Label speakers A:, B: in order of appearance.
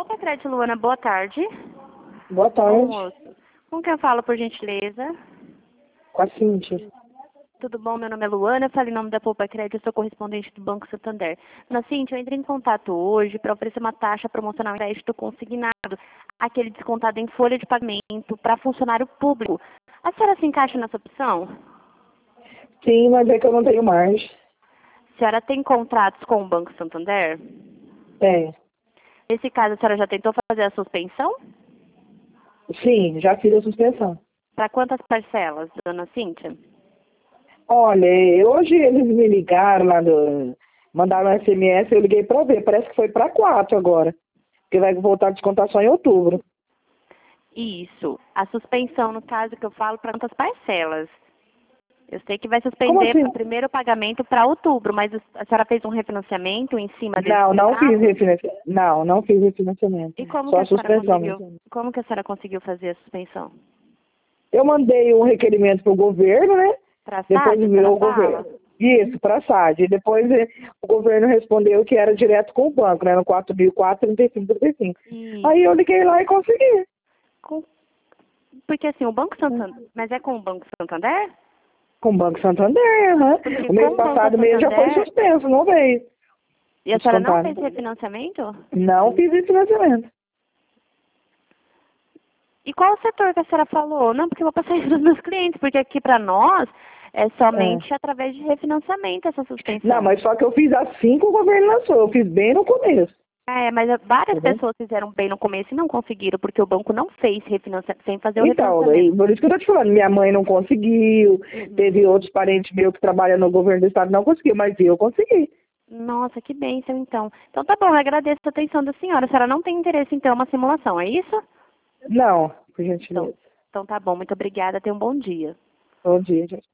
A: Poupa Crédito, Luana, boa tarde.
B: Boa tarde.
A: Moço, com quem eu falo, por gentileza?
B: Com a Cíntia.
A: Tudo bom? Meu nome é Luana, eu falo em nome da Poupa Crédito, eu sou correspondente do Banco Santander. Dona Cíntia, eu entrei em contato hoje para oferecer uma taxa promocional em crédito consignado, aquele descontado em folha de pagamento para funcionário público. A senhora se encaixa nessa opção?
B: Sim, mas é que eu não tenho mais.
A: A senhora tem contratos com o Banco Santander?
B: Tem.
A: Nesse caso, a senhora já tentou fazer a suspensão?
B: Sim, já fiz a suspensão.
A: Para quantas parcelas, dona Cíntia?
B: Olha, hoje eles me ligaram lá, mandaram um SMS, eu liguei para ver. Parece que foi para 4 agora. Porque vai voltar a descontar só em outubro.
A: Isso. A suspensão, no caso que eu falo, para quantas parcelas? Eu sei que vai
B: Como
A: suspender
B: assim?
A: o primeiro pagamento para outubro, mas a senhora fez um refinanciamento em cima desse
B: Não fiz
A: contrato?
B: refinanciamento. Não fiz refinanciamento.
A: E como que
B: Só a
A: a senhora
B: suspensão
A: conseguiu?
B: mesmo.
A: Como que a senhora conseguiu fazer a suspensão?
B: Eu mandei um requerimento para o governo, né?
A: Para a
B: Depois
A: SAD, a
B: virou
A: senhora
B: o governo.
A: fala?
B: Isso, para a SAD. Depois o governo respondeu que era direto com o banco, né? No 4.435,35. Aí eu
A: Isso.
B: liguei lá e consegui.
A: Com- Porque assim, o Banco Santander... Mas é com o Banco Santander?
B: Com o Banco Santander, né?
A: Porque
B: O
A: com
B: mês
A: o Banco
B: passado mesmo já foi
A: Santander...
B: suspenso, não veio.
A: E a senhora não
B: Descontado.
A: fez refinanciamento?
B: Não fiz esse financiamento.
A: E qual o setor que a senhora falou? Não, porque eu vou passar isso para os meus clientes, porque aqui para nós é somente através de refinanciamento essa
B: Não,
A: suspensão.
B: mas só que eu fiz assim que o governo lançou. Eu fiz bem no começo.
A: É, mas várias
B: Entendeu?
A: pessoas fizeram bem no começo e não conseguiram, porque o banco não fez refinanciamento, sem fazer o
B: Então,
A: refinanciamento.
B: por isso que eu tô te falando, minha mãe não conseguiu, teve outros parentes meus que trabalham no governo do estado não conseguiu, mas eu consegui.
A: Nossa, que bênção, então. Então tá bom, eu agradeço a atenção da senhora. A senhora não tem interesse em ter uma simulação, é isso?
B: Não, por
A: Então,
B: gentileza.
A: então tá bom, muito obrigada, tenha um bom dia.
B: Bom dia, gente.